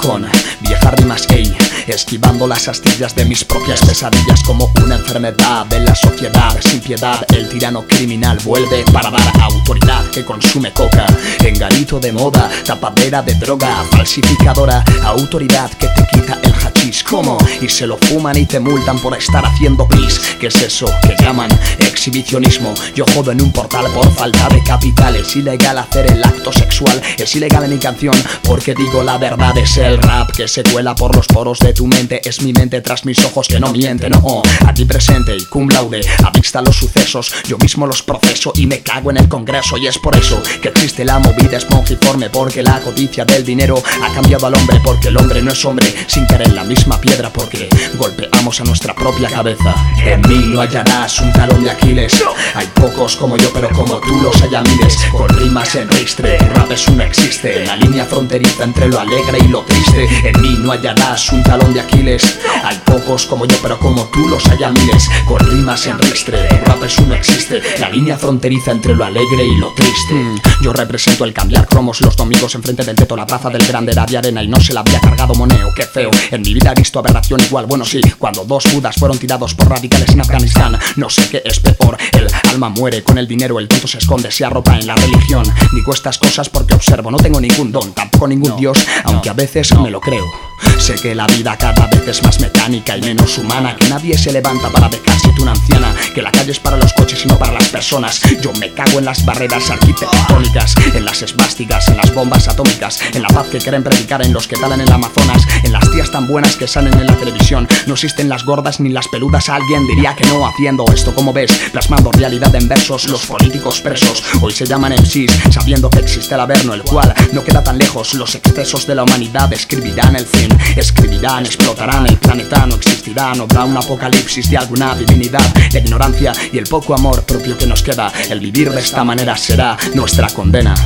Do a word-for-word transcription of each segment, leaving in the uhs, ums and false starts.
con viejas rimas, ey, esquivando las astillas de mis propias pesadillas como una enfermedad de la sociedad. Sin piedad, el tirano criminal vuelve para dar autoridad que consume coca, engarito de moda, tapadera de droga, falsificadora, autoridad que te quita el hachís. ¿Cómo? Y se lo fuman y te multan por estar haciendo pis. ¿Qué es eso que llaman exhibicionismo? Yo jodo en un portal por falta de capital. Es ilegal hacer el acto sexual, es ilegal en mi canción porque digo la verdad. Es el rap que se cuela por los poros de tu mente, es mi mente tras mis ojos que no mienten. No, aquí presente y cum laude, avista los sucesos, yo mismo los proceso y me cago en el congreso. Y es por eso que existe la movida esponjiforme, porque la codicia del dinero ha cambiado al hombre, porque el hombre no es hombre sin caer en la misma piedra, porque golpeamos a nuestra propia cabeza. En mí no hallarás un talón de Aquiles, hay pocos como yo pero como tú los hay a miles, con rimas en ristre, rap es un existe, la línea fronteriza entre lo alegre y lo triste. En mí no hallarás un talón de Aquiles, hay pocos como yo pero como tú los hay a miles, con rimas en ristre, rap es un existe, la línea fronteriza entre lo alegre y lo triste. mm, Yo represento el cambiar cromos los domingos enfrente del teto, la plaza del grande era de arena y no se la había cargado moneo. Qué feo, en mi vida he visto aberración igual, bueno sí, cuando dos budas fueron tirados por radicales en Afganistán. No sé qué es peor, el alma muere con el dinero, el tonto se esconde, se arropa en la religión. Digo estas cosas porque observo, no tengo ningún don, tampoco ningún no, dios, aunque no, a veces no. me lo creo. Sé que la vida cada vez es más mecánica y menos humana, que nadie se levanta para dejarse una anciana, que la calle es para los coches y no para las personas. Yo me cago en las barreras arquitectónicas, en las esvásticas, en las bombas atómicas, en la paz que quieren predicar en los que talan en el Amazonas, en las tías tan buenas que salen en la televisión. No existen las gordas ni las peludas, alguien diría que no haciendo esto, como ves, plasmando realidad en versos. Los políticos presos hoy se llaman M Cs, sabiendo que existe el averno, el cual no queda tan lejos. Los excesos de la humanidad escribirán el fin, escribirán, explotarán el planeta, no existirá, no habrá un apocalipsis de alguna divinidad. La ignorancia y el poco amor propio que nos queda, el vivir de esta manera será nuestra condena.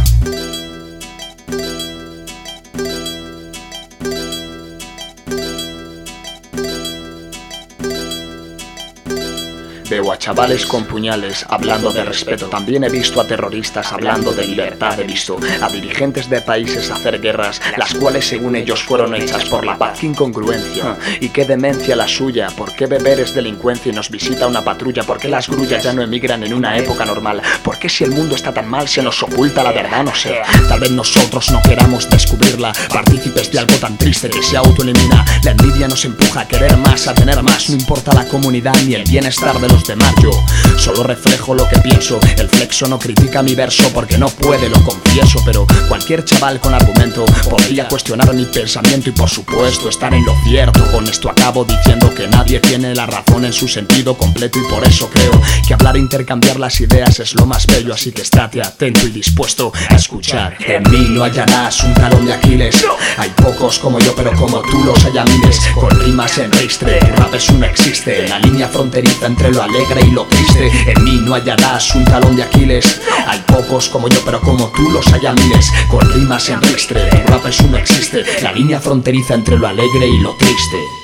Veo a chavales con puñales hablando de respeto, también he visto a terroristas hablando de libertad, he visto a dirigentes de países hacer guerras, las cuales según ellos fueron hechas por la paz. Qué incongruencia y qué demencia la suya. ¿Por qué beber es delincuencia y nos visita una patrulla? ¿Por qué las grullas ya no emigran en una época normal? ¿Por qué si el mundo está tan mal se nos oculta la verdad? No sé, tal vez nosotros no queramos descubrirla, partícipes de algo tan triste que se autoelimina. La envidia nos empuja a querer más, a tener más, no importa la comunidad ni el bienestar de los demás. Yo solo reflejo lo que pienso, el flexo no critica mi verso porque no puede, lo confieso, pero cualquier chaval con argumento podría cuestionar mi pensamiento y por supuesto estar en lo cierto. Con esto acabo diciendo que nadie tiene la razón en su sentido completo y por eso creo que hablar e intercambiar las ideas es lo más bello, así que estate atento y dispuesto a escuchar. En mí no hallarás un talón de Aquiles, hay pocos como yo pero como tú los hay a miles, con rimas en ristre, rap es un existe, la línea fronteriza entre lo alegre y lo triste. En mí no hallarás un talón de Aquiles, hay pocos como yo pero como tú los hay a miles, con rimas en ristre, rap es un existe, la línea fronteriza entre lo alegre y lo triste.